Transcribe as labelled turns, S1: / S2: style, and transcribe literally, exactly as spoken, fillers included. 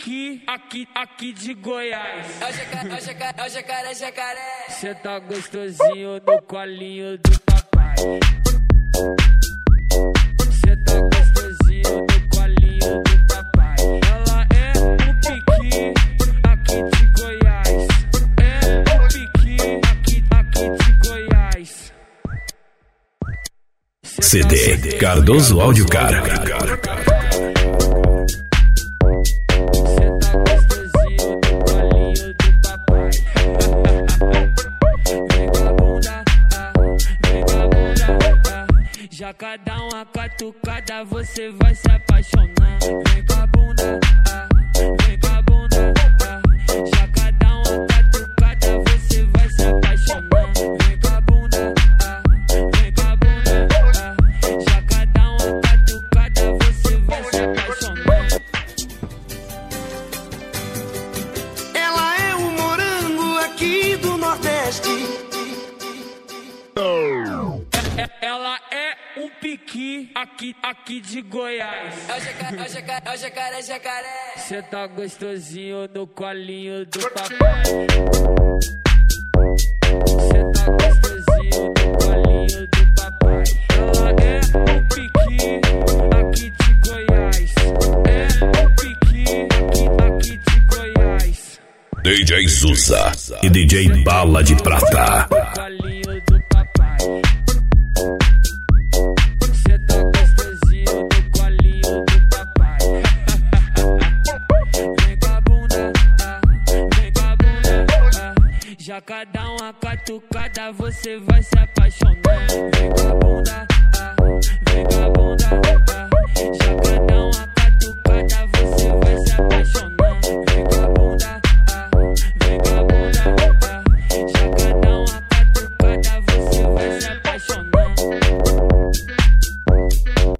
S1: pique aqui, aqui de Goiás.
S2: É o jacaré, é o jacaré, é o jacaré, jacaré.
S1: Cê tá gostosinho no colinho do papai. Cê tá gostosinho no colinho do papai. Ela é um pique aqui de Goiás. É um pique aqui, aqui de Goiás.
S3: C D Cardoso Audiocar.
S1: Já cada uma catucada você vai se apaixonar. Vem com a bunda, ah, vem com a bunda, ah. Já cada uma catucada você vai se apaixonar. Vem com a bunda, ah, vem com a bunda, ah. Já cada uma catucada você vai se apaixonar.
S4: Ela é um morango aqui do Nordeste.
S1: Ela é um pique aqui, aqui de Goiás.
S2: É o jacaré, é o jacaré, é o jacaré, jacaré.
S1: Cê tá gostosinho no colinho do papai. Cê tá gostosinho no colinho do papai. Ela é um pique aqui de Goiás. É um pique aqui, aqui de Goiás.
S3: D J Zusa e D J Bala de Prata.
S1: Colinho do papai. Cê tá gostosinho no colinho do papai. Vem com a bunda, ah, vem com a bunda, ah. Já cada uma catucada você vai se apaixonar. Vem com a bunda, ah,